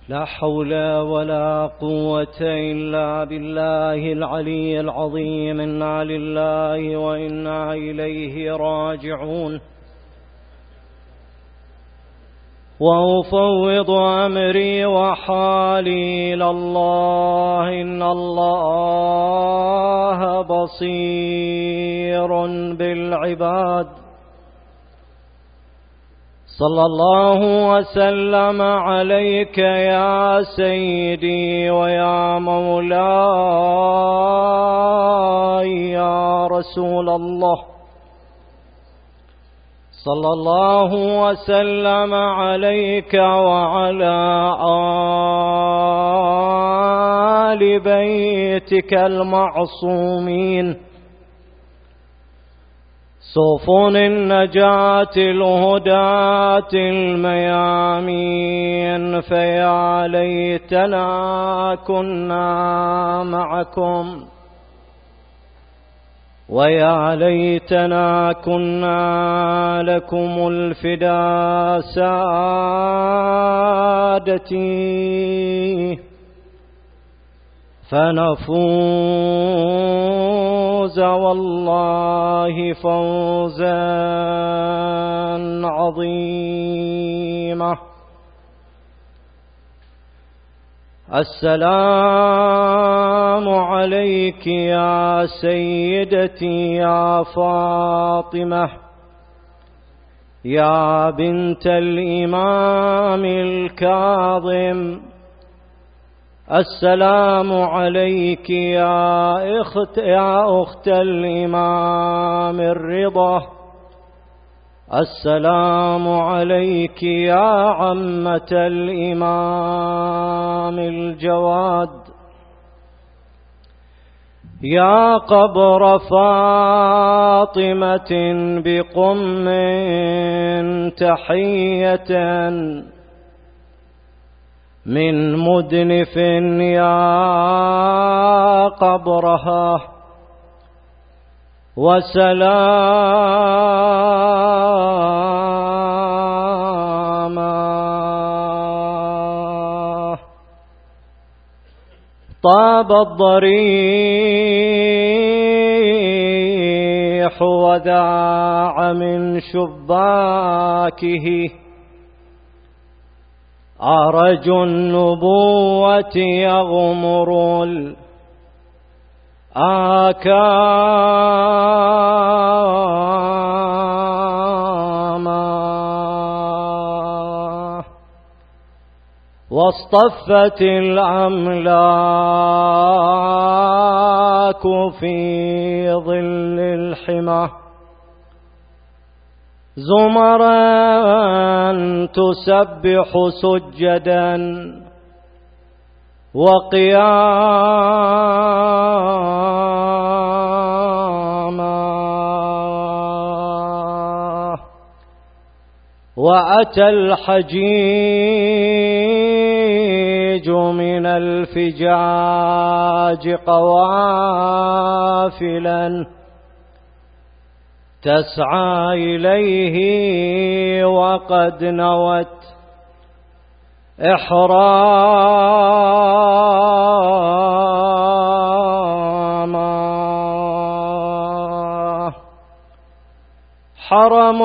لا حول ولا قوة إلا بالله العلي العظيم. إنا لله وإنا إليه راجعون. وأفوض أمري وحالي إلى الله، إن الله بصير بالعباد. صلى الله وسلم عليك يا سيدي ويا مولاي يا رسول الله. صلى الله وسلم عليك وعلى آل بيتك المعصومين، سفن النجاة الهداة الميامين. فيا ليتنا كنا معكم، ويا ليتنا كنا لكم الفداء سادتي، فنفوز والله فوزا عظيما. السلام عليك يا سيدتي يا فاطمة، يا بنت الإمام الكاظم. السلام عليك يا أخت الإمام الرضا. السلام عليك يا عمة الإمام الجواد، يا قبر فاطمة بقم تحية من مدنف يا قبرها، وسلاما. طاب الضريح وذاع من شباكه، أرج النبوة يغمر الآكاما، واصطفت الأملاك في ظل الحمى، زمرا تسبح سجدا وقياما. وأتى الحجيج من الفجاج قوافلا تسعى إليه، وقد نوت إحراما. حرم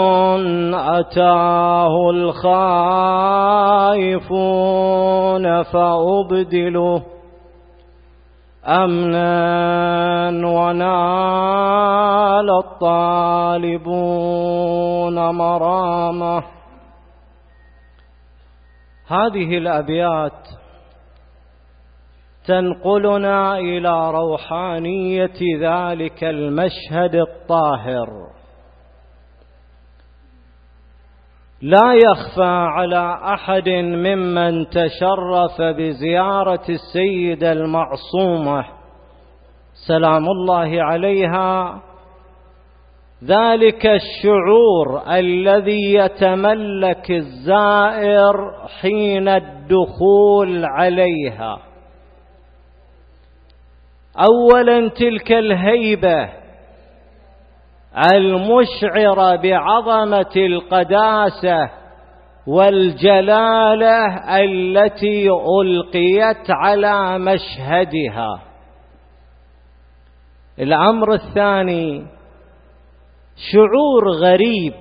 أتاه الخائفون فأبدلوا أمنا، ونال الطالبون مرامة. هذه الأبيات تنقلنا إلى روحانية ذلك المشهد الطاهر. لا يخفى على أحد ممن تشرف بزيارة السيدة المعصومة سلام الله عليها ذلك الشعور الذي يتملك الزائر حين الدخول عليها. أولا تلك الهيبة المشعرة بعظمة القداسة والجلالة التي ألقيت على مشهدها. الأمر الثاني شعور غريب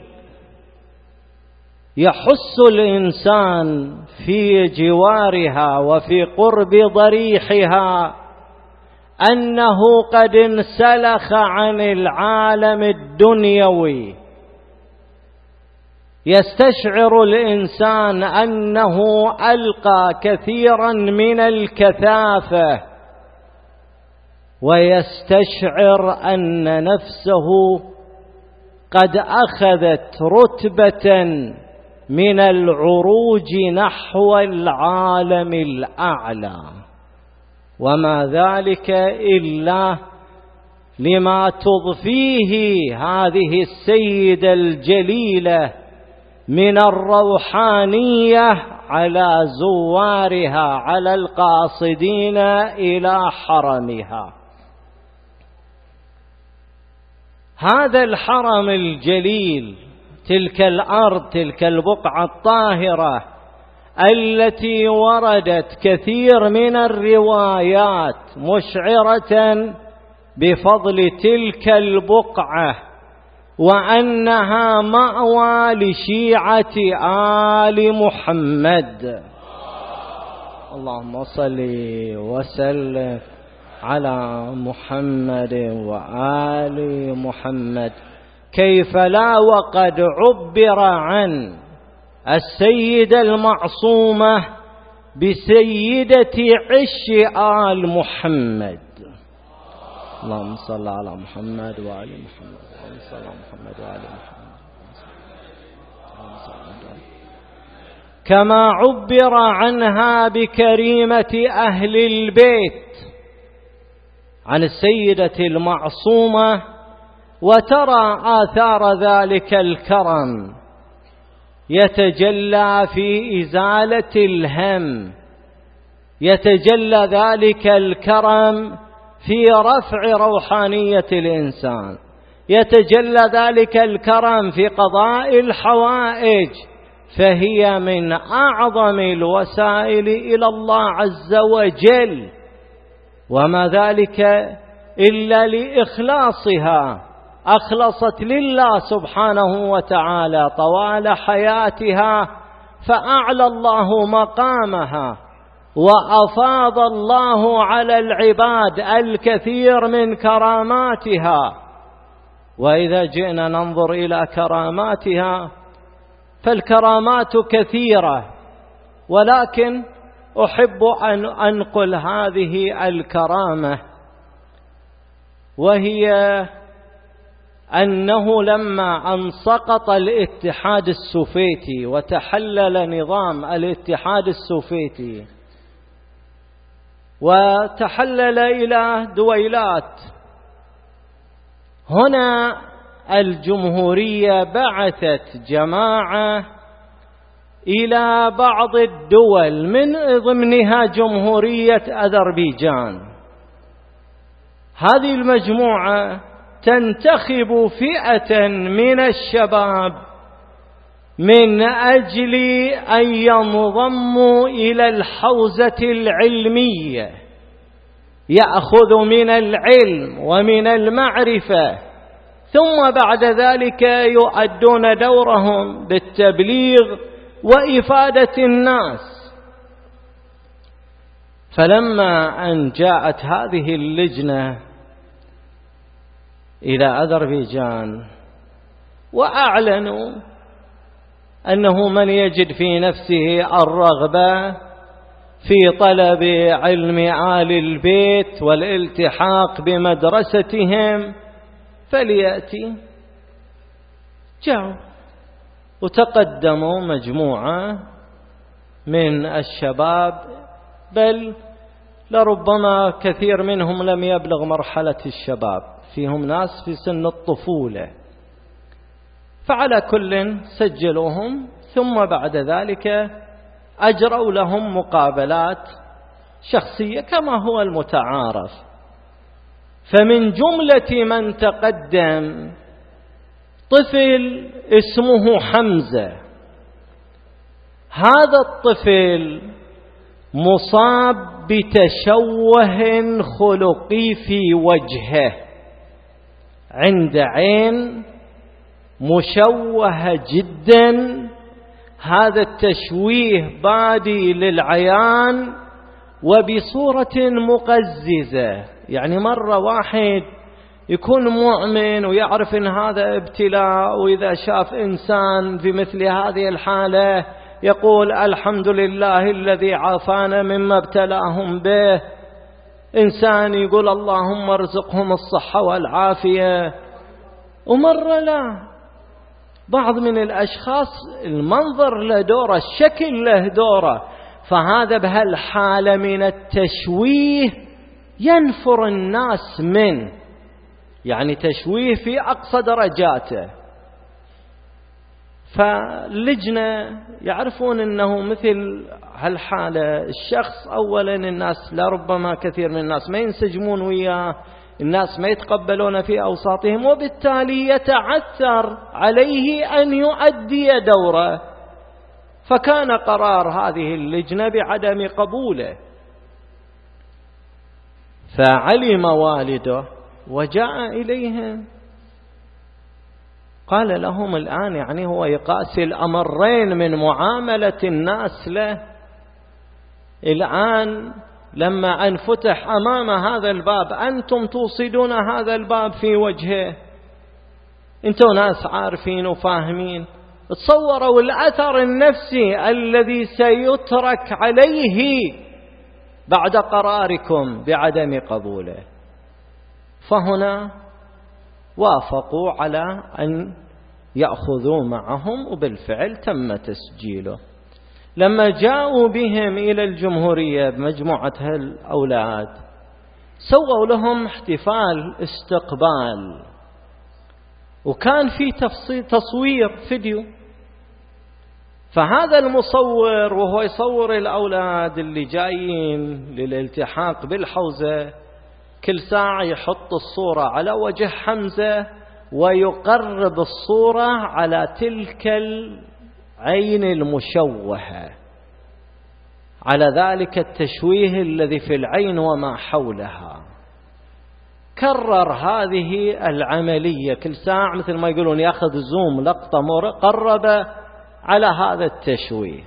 يحس الإنسان في جوارها وفي قرب ضريحها أنه قد انسلخ عن العالم الدنيوي. يستشعر الإنسان أنه ألقى كثيرا من الكثافة، ويستشعر أن نفسه قد أخذت رتبة من العروج نحو العالم الأعلى، وما ذلك إلا لما تضفيه هذه السيدة الجليلة من الروحانية على زوارها، على القاصدين إلى حرمها. هذا الحرم الجليل، تلك الأرض، تلك البقعة الطاهرة التي وردت كثير من الروايات مشعرة بفضل تلك البقعة، وأنها مأوى لشيعة آل محمد. اللهم صل وسلم على محمد وآل محمد. كيف لا وقد عبر عن السيدة المعصومة بسيدة عش آل محمد. اللهم صل على محمد وآل محمد. اللهم صل على محمد وآل محمد. كما عبر عنها بكريمة أهل البيت، عن السيدة المعصومة، وترى آثار ذلك الكرم يتجلى في إزالة الهم، يتجلى ذلك الكرم في رفع روحانية الإنسان، يتجلى ذلك الكرم في قضاء الحوائج، فهي من أعظم الوسائل إلى الله عز وجل، وما ذلك إلا لإخلاصها. أخلصت لله سبحانه وتعالى طوال حياتها، فأعلى الله مقامها، وأفاض الله على العباد الكثير من كراماتها. وإذا جئنا ننظر إلى كراماتها فالكرامات كثيرة، ولكن أحب أن أنقل هذه الكرامة، وهي أنه لما أن سقط الاتحاد السوفيتي وتحلل نظام الاتحاد السوفيتي وتحلل إلى دويلات، هنا الجمهورية بعثت جماعة إلى بعض الدول من ضمنها جمهورية أذربيجان. هذه المجموعة تنتخب فئة من الشباب من أجل أن ينضموا إلى الحوزة العلمية، يأخذ من العلم ومن المعرفة، ثم بعد ذلك يؤدون دورهم بالتبليغ وإفادة الناس. فلما أن جاءت هذه اللجنة إلى أذربيجان وأعلنوا أنه من يجد في نفسه الرغبة في طلب علم آل البيت والالتحاق بمدرستهم فليأتي، جاءوا وتقدموا مجموعة من الشباب، بل لربما كثير منهم لم يبلغ مرحلة الشباب، فيهم ناس في سن الطفولة. فعلى كل سجلوهم، ثم بعد ذلك أجروا لهم مقابلات شخصية كما هو المتعارف. فمن جملة من تقدم طفل اسمه حمزة، هذا الطفل مصاب بتشوه خلقي في وجهه، عند عين مشوهة جدا، هذا التشويه بادي للعيان وبصورة مقززة. يعني مرة واحد يكون مؤمن ويعرف ان هذا ابتلاء، وإذا شاف إنسان في مثل هذه الحالة يقول الحمد لله الذي عافانا مما ابتلاهم به. إنسان يقول اللهم ارزقهم الصحة والعافية. ومرة لا، بعض من الأشخاص المنظر له دوره، الشكل له دوره، فهذا بهالحالة من التشويه ينفر الناس منه، يعني تشويه في أقصى درجاته. فاللجنة يعرفون أنه مثل هالحالة الشخص أولا الناس لربما كثير من الناس ما ينسجمون وياه، الناس ما يتقبلون في أوساطهم، وبالتالي يتعثر عليه أن يؤدي دوره. فكان قرار هذه اللجنة بعدم قبوله. فعلم والده وجاء إليهم قال لهم الآن يعني هو يقاسي الأمرين من معاملة الناس له. الآن لما انفتح أمام هذا الباب أنتم توصدون هذا الباب في وجهه، أنتم ناس عارفين وفاهمين، تصوروا الأثر النفسي الذي سيترك عليه بعد قراركم بعدم قبوله. فهنا وافقوا على أن يأخذوا معهم، وبالفعل تم تسجيله. لما جاءوا بهم إلى الجمهورية بمجموعة هالأولاد سووا لهم احتفال استقبال، وكان في تصوير فيديو. فهذا المصور وهو يصور الأولاد اللي جايين للالتحاق بالحوزة كل ساعة يحط الصورة على وجه حمزة ويقرب الصورة على تلك العين المشوهة، على ذلك التشويه الذي في العين وما حولها. كرر هذه العملية كل ساعة، مثل ما يقولون يأخذ زوم لقطة قرب على هذا التشويه.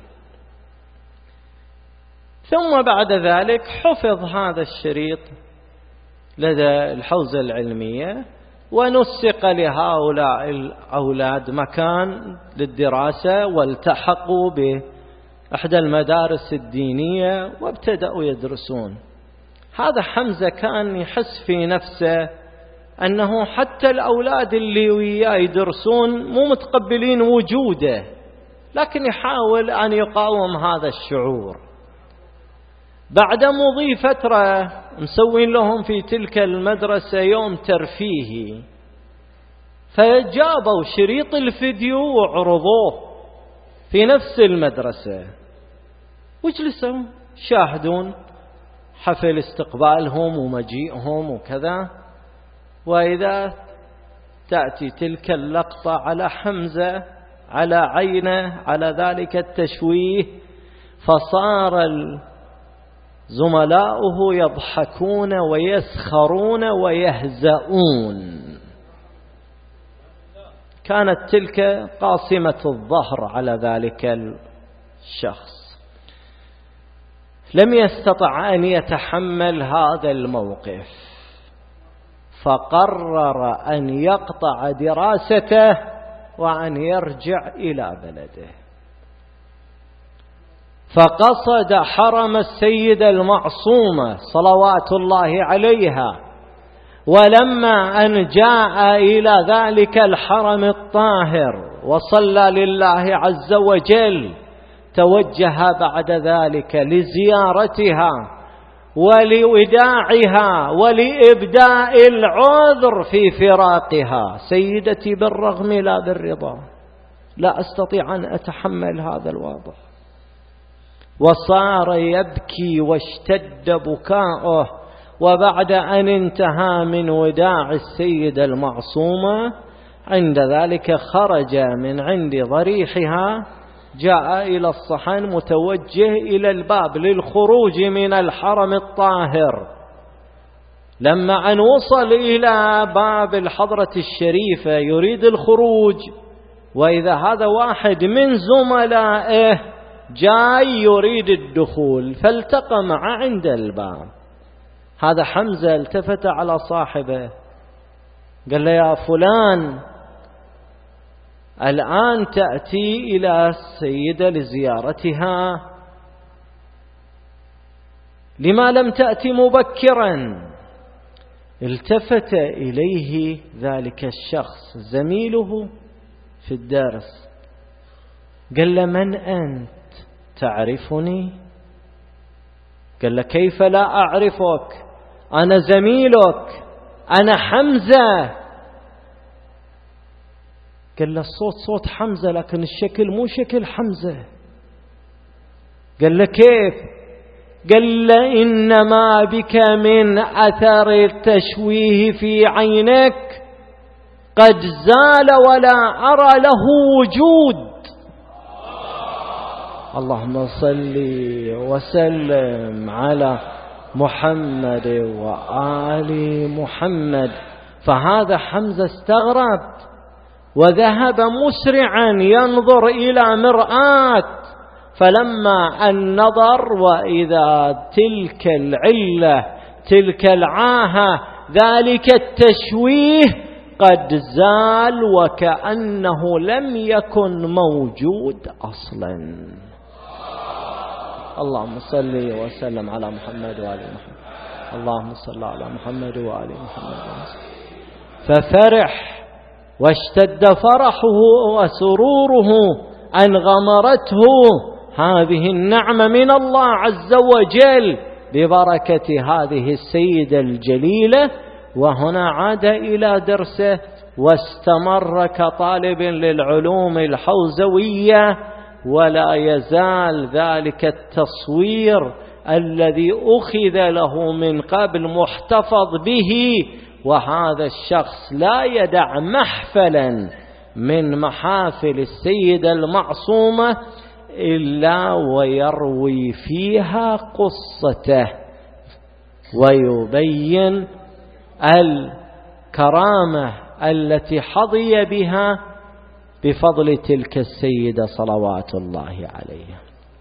ثم بعد ذلك حفظ هذا الشريط لدى الحوزة العلمية، ونسق لهؤلاء الأولاد مكان للدراسة، والتحقوا بإحدى المدارس الدينية وابتدأوا يدرسون. هذا حمزة كان يحس في نفسه أنه حتى الأولاد اللي وياه يدرسون مو متقبلين وجوده، لكن يحاول أن يقاوم هذا الشعور. بعد مضي فترة مسوين لهم في تلك المدرسة يوم ترفيهي، فجابوا شريط الفيديو وعرضوه في نفس المدرسة، وجلسوا شاهدون حفل استقبالهم ومجيئهم وكذا. وإذا تأتي تلك اللقطة على حمزة على عينه على ذلك التشويه، فصار زملاؤه يضحكون ويسخرون ويهزؤون. كانت تلك قاصمة الظهر على ذلك الشخص. لم يستطع أن يتحمل هذا الموقف، فقرر أن يقطع دراسته وأن يرجع إلى بلده. فقصد حرم السيدة المعصومة صلوات الله عليها، ولما أن جاء إلى ذلك الحرم الطاهر وصلى لله عز وجل، توجه بعد ذلك لزيارتها ولوداعها ولإبداء العذر في فراقها. سيدتي بالرغم لا بالرضا، لا أستطيع أن أتحمل هذا الوضع. وصار يبكي واشتد بكاؤه. وبعد أن انتهى من وداع السيدة المعصومة، عند ذلك خرج من عند ضريحها جاء إلى الصحن متوجه إلى الباب للخروج من الحرم الطاهر. لما أن وصل إلى باب الحضرة الشريفة يريد الخروج، وإذا هذا واحد من زملائه جاي يريد الدخول، فالتقى معه عند الباب. هذا حمزة التفت على صاحبه قال له: يا فلان، الآن تأتي إلى السيدة لزيارتها، لما لم تأتي مبكرا؟ التفت إليه ذلك الشخص زميله في الدرس، قال له: من أنت؟ تعرفني؟ قال له: كيف لا أعرفك؟ أنا زميلك، أنا حمزة. قال له: الصوت صوت حمزة لكن الشكل مو شكل حمزة. قال له: كيف؟ قال له: إنما بك من أثر التشويه في عينك قد زال ولا أرى له وجود. اللهم صل وسلم على محمد وآل محمد. فهذا حمزة استغرب وذهب مسرعا ينظر إلى مرآة، فلما أن نظر وإذا تلك العلة تلك العاهة ذلك التشويه قد زال وكأنه لم يكن موجود أصلا. اللهم صل وسلم على محمد وآل محمد. اللهم صل على محمد وآل محمد. ففرح واشتد فرحه وسروره أن غمرته هذه النعمة من الله عز وجل ببركة هذه السيدة الجليلة. وهنا عاد إلى درسه واستمر كطالب للعلوم الحوزوية، ولا يزال ذلك التصوير الذي أخذ له من قبل محتفظ به. وهذا الشخص لا يدع محفلا من محافل السيدة المعصومة إلا ويروي فيها قصته ويبين الكرامة التي حظي بها بفضل تلك السيدة صلوات الله عليها.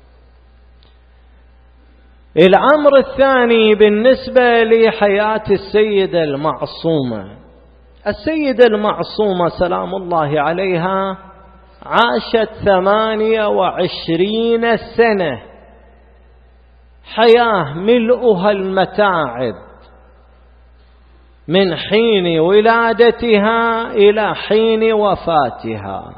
الأمر الثاني بالنسبة لحياة السيدة المعصومة. السيدة المعصومة سلام الله عليها عاشت 28 سنة، حياة ملؤها المتاعب من حين ولادتها إلى حين وفاتها.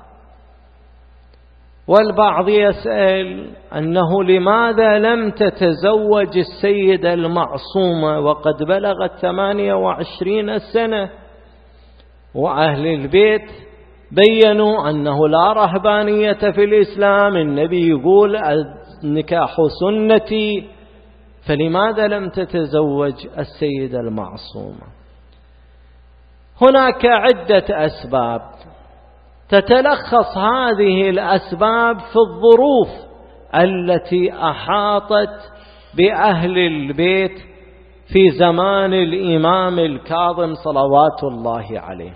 والبعض يسأل أنه لماذا لم تتزوج السيدة المعصومة وقد بلغت 28 سنة؟ وأهل البيت بيّنوا أنه لا رهبانية في الإسلام، النبي يقول النكاح سنتي، فلماذا لم تتزوج السيدة المعصومة؟ هناك عدة أسباب، تتلخص هذه الأسباب في الظروف التي أحاطت بأهل البيت في زمان الإمام الكاظم صلوات الله عليه.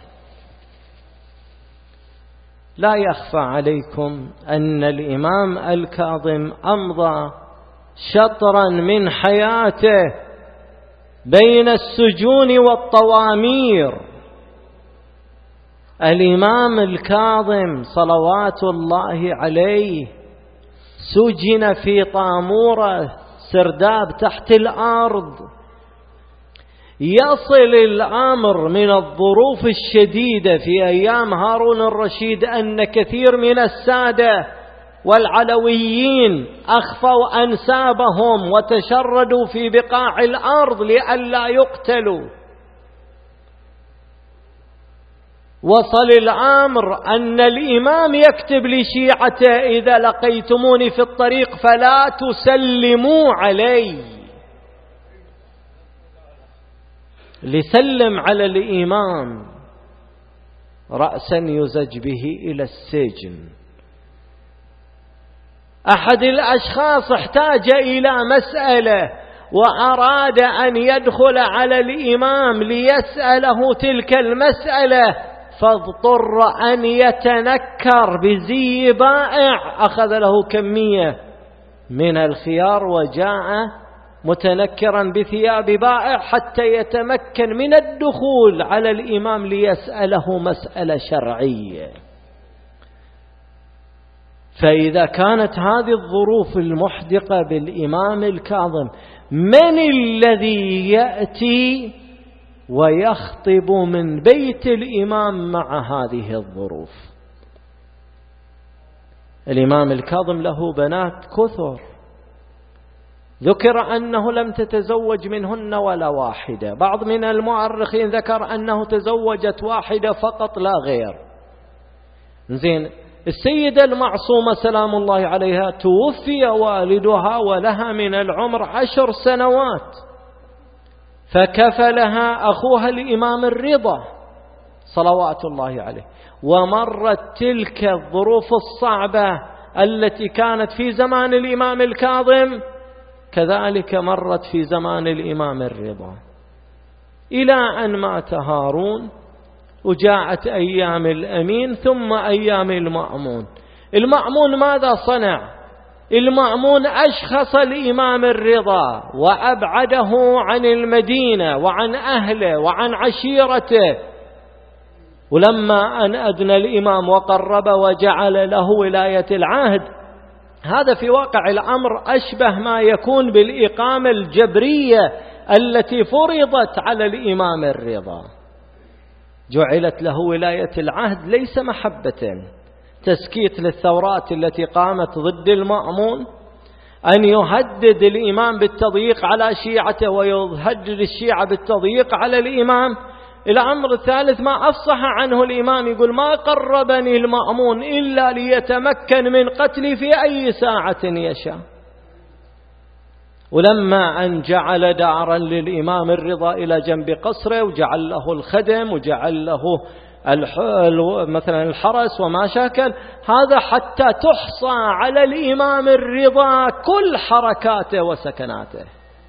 لا يخفى عليكم أن الإمام الكاظم أمضى شطرا من حياته بين السجون والطوامير. الإمام الكاظم صلوات الله عليه سجن في طامورة سرداب تحت الأرض. يصل الأمر من الظروف الشديدة في أيام هارون الرشيد أن كثير من السادة والعلويين أخفوا أنسابهم وتشردوا في بقاع الأرض لئلا يقتلوا. وصل الأمر أن الإمام يكتب لشيعته: إذا لقيتموني في الطريق فلا تسلموا علي. لسلم على الإمام رأسا يزج به إلى السجن. أحد الأشخاص احتاج إلى مسألة وأراد أن يدخل على الإمام ليسأله تلك المسألة، فاضطر أن يتنكر بزي بائع، أخذ له كمية من الخيار وجاء متنكرا بثياب بائع حتى يتمكن من الدخول على الإمام ليسأله مسألة شرعية. فإذا كانت هذه الظروف المحدقة بالإمام الكاظم، من الذي يأتي ويخطب من بيت الإمام مع هذه الظروف؟ الإمام الكاظم له بنات كثر، ذكر أنه لم تتزوج منهن ولا واحدة، بعض من المؤرخين ذكر أنه تزوجت واحدة فقط لا غير. زين، السيدة المعصومة سلام الله عليها توفي والدها ولها من العمر 10 سنوات، فكفلها أخوها الإمام الرضا صلوات الله عليه، ومرت تلك الظروف الصعبة التي كانت في زمان الإمام الكاظم كذلك مرت في زمان الإمام الرضا، إلى أن مات هارون وجاءت أيام الأمين ثم أيام المأمون. المأمون ماذا صنع؟ المأمون أشخص الإمام الرضا وأبعده عن المدينة وعن أهله وعن عشيرته، ولما أن أدنى الإمام وقرب وجعل له ولاية العهد، هذا في واقع الأمر أشبه ما يكون بالإقامة الجبرية التي فرضت على الإمام الرضا. جعلت له ولاية العهد ليس محبة، تسكيت للثورات التي قامت ضد المأمون، أن يهدد الإمام بالتضييق على شيعته ويهدد الشيعة بالتضييق على الإمام. الأمر الثالث ما أفصح عنه الإمام، يقول ما قربني المأمون إلا ليتمكن من قتلي في أي ساعة يشاء. ولما أن جعل دارا للإمام الرضا إلى جنب قصره وجعل له الخدم وجعل له مثلا الحرس وما شاكل، هذا حتى تحصى على الإمام الرضا كل حركاته وسكناته،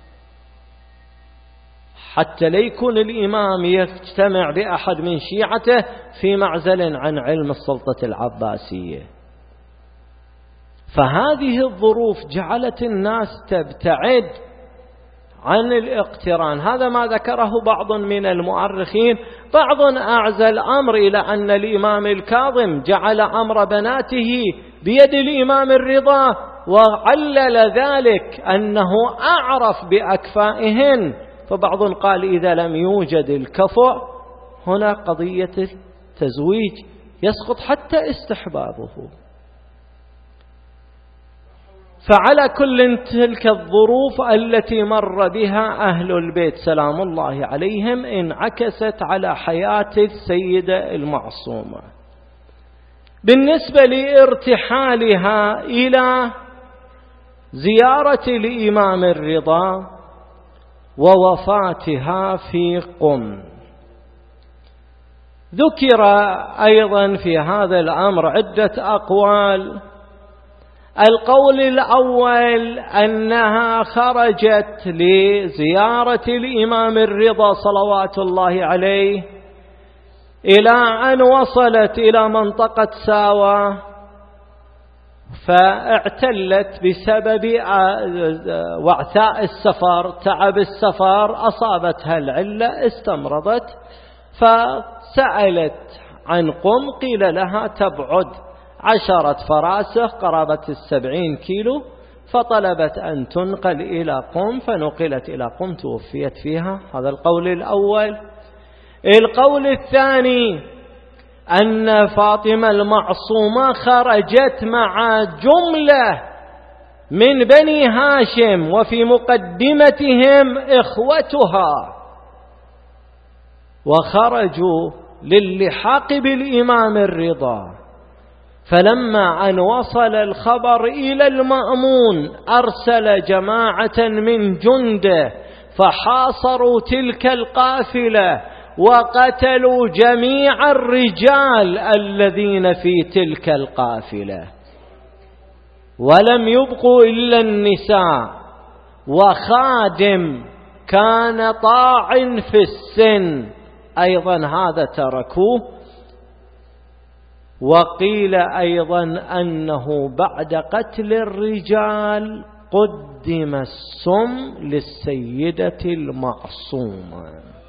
حتى لا يكون الإمام يجتمع بأحد من شيعته في معزل عن علم السلطة العباسية. فهذه الظروف جعلت الناس تبتعد عن الاقتران. هذا ما ذكره بعض من المؤرخين. بعض أعزى الأمر إلى أن الإمام الكاظم جعل أمر بناته بيد الإمام الرضا، وعلل ذلك أنه أعرف بأكفائهن. فبعض قال إذا لم يوجد الكفؤ هنا قضية التزويج يسقط حتى استحبابه. فعلى كل تلك الظروف التي مر بها أهل البيت سلام الله عليهم انعكست على حياة السيدة المعصومة. بالنسبة لارتحالها إلى زيارة الإمام الرضا ووفاتها في قم، ذكر أيضا في هذا الأمر عدة أقوال. القول الأول أنها خرجت لزيارة الإمام الرضا صلوات الله عليه إلى أن وصلت إلى منطقة ساوى، فاعتلت بسبب وعثاء السفر، تعب السفر أصابتها العلة، استمرضت، فسألت عن قم، قيل لها تبعد 10 فراسخ قرابة 70 كيلو، فطلبت أن تنقل إلى قم، فنقلت إلى قم، توفيت فيها. هذا القول الأول. القول الثاني أن فاطمة المعصومة خرجت مع جملة من بني هاشم وفي مقدمتهم إخوتها، وخرجوا للحاق بالإمام الرضا. فلما أن وصل الخبر إلى المأمون أرسل جماعة من جنده فحاصروا تلك القافلة وقتلوا جميع الرجال الذين في تلك القافلة، ولم يبقوا إلا النساء، وخادم كان طاعن في السن أيضا هذا تركوه. وقيل أيضا أنه بعد قتل الرجال قدم السم للسيدة المعصومة،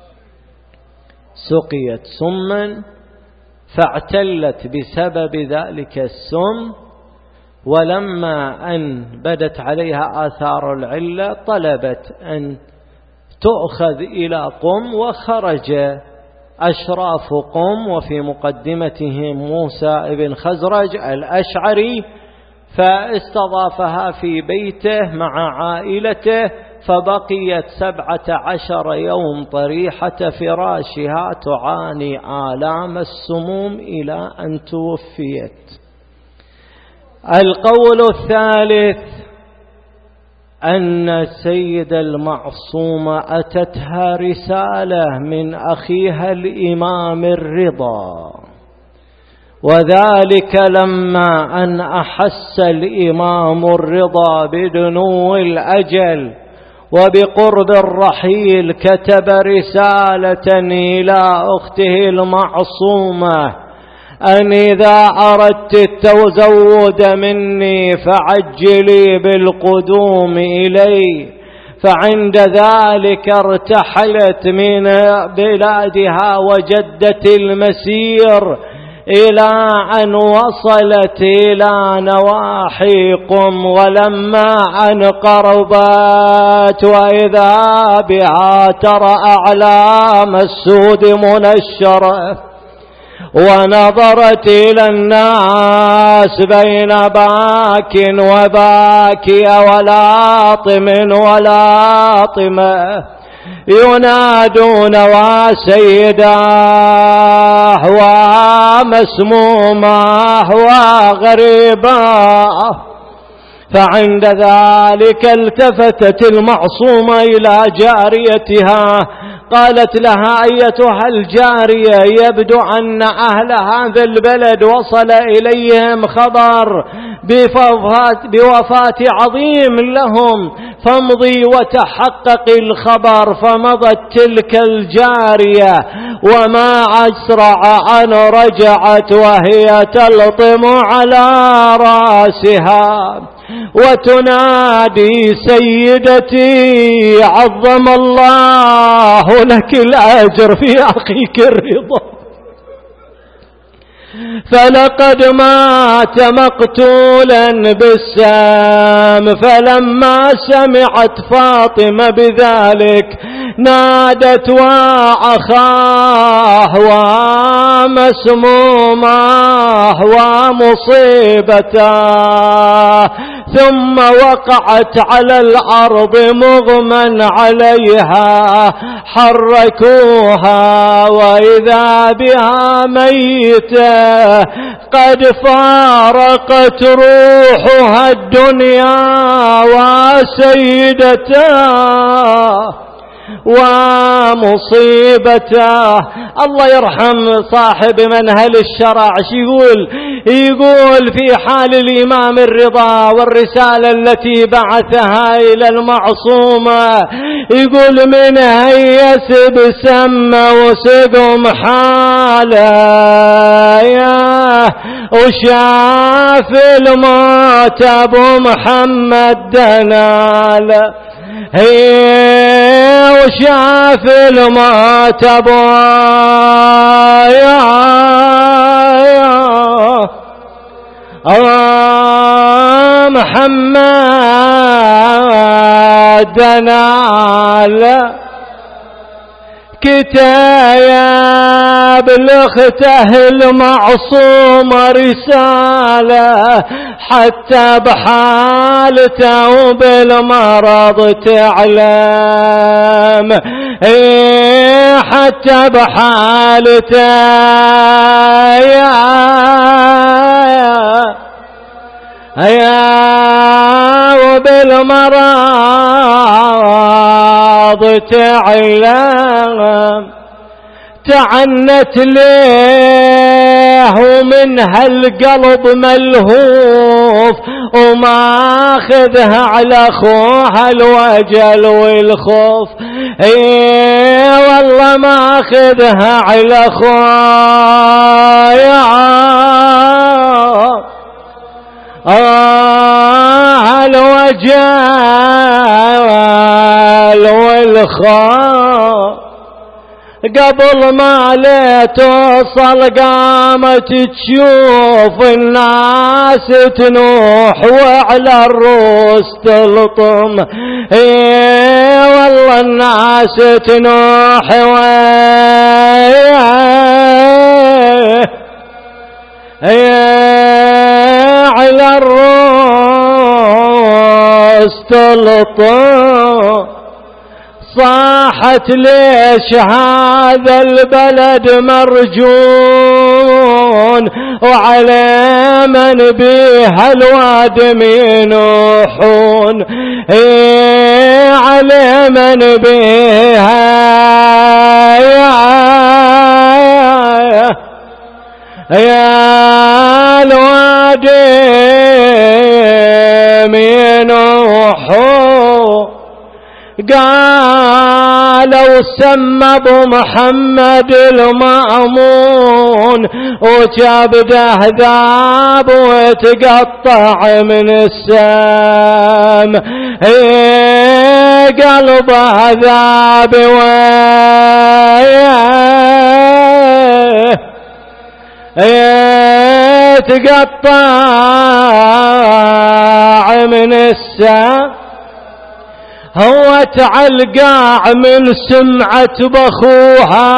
سقيت سما فاعتلت بسبب ذلك السم، ولما أن بدت عليها آثار العلة طلبت أن تؤخذ إلى قم، وخرج أشراف قم وفي مقدمتهم موسى بن خزرج الأشعري، فاستضافها في بيته مع عائلته، فبقيت 17 يوم طريحة فراشها تعاني آلام السموم إلى أن توفيت. القول الثالث أن السيدة المعصومة أتتها رسالة من أخيها الإمام الرضا، وذلك لما أن أحس الإمام الرضا بدنو الأجل وبقرب الرحيل كتب رسالة إلى أخته المعصومة أن إذا أردت التزود مني فعجلي بالقدوم إلي. فعند ذلك ارتحلت من بلادها وجدت المسير إلى أن وصلت إلى نواحي قم، ولما أن قربت وإذا بها ترى أعلام السود منشرة، ونظرت إلى الناس بين باك وباكي ولاطم ولاطمة ينادون وسيداه ومسموماه وغريباه. فعند ذلك التفتت المعصومة إلى جاريتها قالت لها: أيتها الجارية، يبدو أن أهل هذا البلد وصل إليهم خبر بوفاة عظيم لهم، فامضي وتحقق الخبر. فمضت تلك الجارية، وما أسرع أن رجعت وهي تلطم على رأسها وتنادي: سيدتي عظم الله لك الأجر في أخيك الرضا، فلقد مات مقتولا بالسام. فلما سمعت فاطمة بذلك نادت وأخاه ومسموماه ومصيبته، ثم وقعت على الأرض مغمى عليها، حركوها وإذا بها ميتة قد فارقت روحها الدنيا وسيدتها ومصيبته. الله يرحم صاحب منهل الشرع يقول في حال الإمام الرضا والرسالة التي بعثها إلى المعصومة، يقول: من هيس بسم وسقم حاله وشاف الموت أبو محمد دنال، وشاف الموت أبو محمد دنال، كتاب لأخته المعصومة رسالة حتى بحالته وبالمرض تعلم، حتى بحالته وبالمرض تعلم. تعنت ليه ومن هالقلب ملهوف وماخذها على اخوها الوجل والخوف. اي والله ماخذها على اخوها الوجل والخوف. قبل ما لا توصل قامت تشوف الناس تنوح وعلى الروس تلطم. اي والله الناس تنوح على الروس تلطم. صاحت ليش هذا البلد مرجون وعلى من بيها الوادم ينوحون. على من بيها يا الوادم ينوحون. قالوا سمى ابو محمد المأمون وجابده ذاب وتقطع من السام. قلبه ذاب تقطع من السام. هو تعلقاع من سمعة بخوها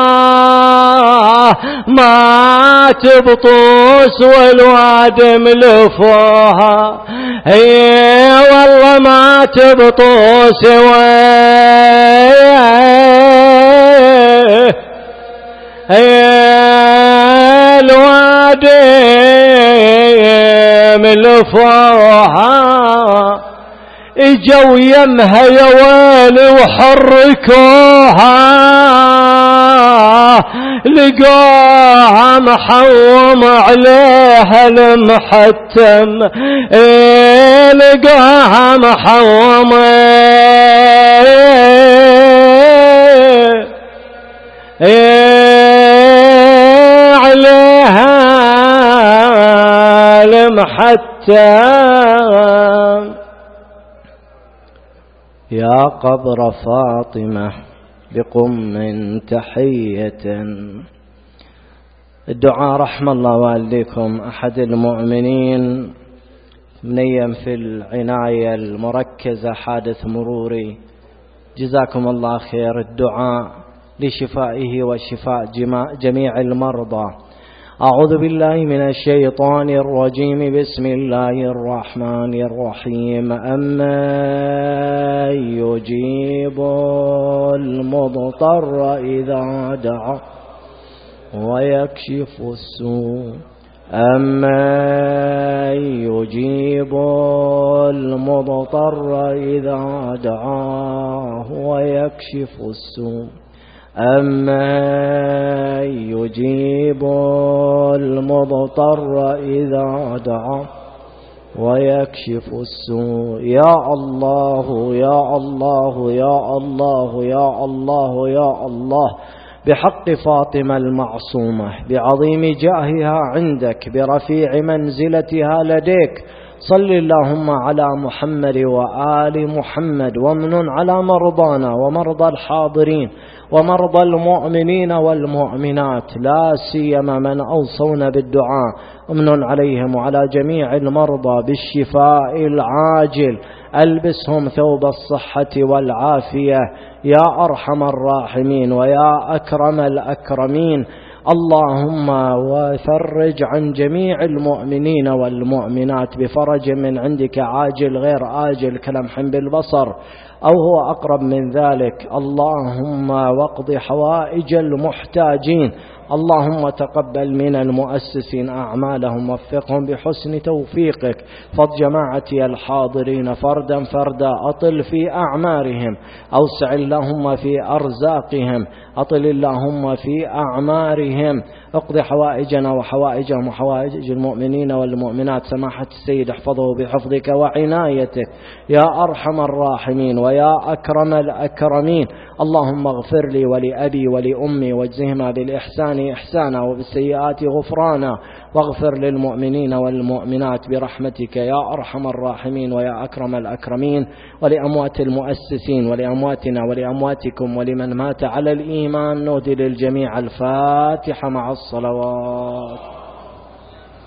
ما تبطوس والوادم لفوها. والله ما تبطوس الوادم لفوها. اجوا يمها يا ويلي وحركوها لقوها محوم عليها المحتم. لقوها محوم عليها المحتم. يا قبر فاطمة بقم من تحية. الدعاء رحم الله والديكم أحد المؤمنين منيم في العناية المركزة حادث مروري، جزاكم الله خير. الدعاء لشفائه وشفاء جميع المرضى. أعوذ بالله من الشيطان الرجيم. بسم الله الرحمن الرحيم. أمن يجيب المضطر إذا دعا ويكشف السوء. أمن يجيب المضطر إذا دعاه ويكشف السوء. أمن يجيب المضطر إذا دعا ويكشف السوء. يا الله يا الله يا الله يا الله يا الله، بحق فاطمة المعصومة، بعظيم جاهها عندك، برفيع منزلتها لديك، صل اللهم على محمد وآل محمد، وامنن على مرضانا ومرضى الحاضرين ومرضى المؤمنين والمؤمنات، لا سيما من أوصونا بالدعاء. امنن عليهم وعلى جميع المرضى بالشفاء العاجل، ألبسهم ثوب الصحة والعافية يا أرحم الراحمين ويا أكرم الأكرمين. اللهم وفرج عن جميع المؤمنين والمؤمنات بفرج من عندك عاجل غير آجل كلمح بالبصر أو هو أقرب من ذلك. اللهم واقض حوائج المحتاجين اللهم تقبل من المؤسسين أعمالهم، وفقهم بحسن توفيقك. فض جماعتي الحاضرين فردا فردا، أطل في أعمارهم، أوسع اللهم في أرزاقهم، أطل اللهم في أعمارهم، اقضي حوائجنا وحوائجهم وحوائج المؤمنين والمؤمنات. سماحة السيد احفظه بحفظك وعنايتك يا أرحم الراحمين ويا أكرم الأكرمين. اللهم اغفر لي ولأبي ولأمي واجزهما بالإحسان إحسانا وبالسيئات غفرانا، واغفر للمؤمنين والمؤمنات برحمتك يا أرحم الراحمين ويا أكرم الأكرمين، ولأموات المؤسسين ولأمواتنا ولأمواتكم ولمن مات على الإيمان. نودي للجميع الفاتحة مع الصلوات.